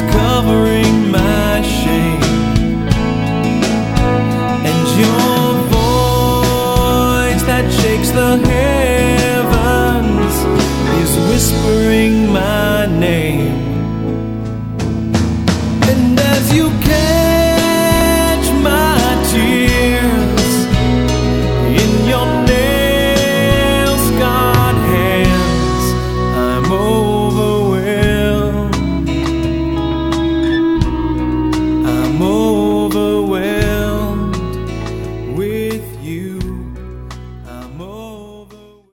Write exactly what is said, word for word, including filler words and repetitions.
covering my shame, and your voice that shakes the heavens is whispering my name. And as you came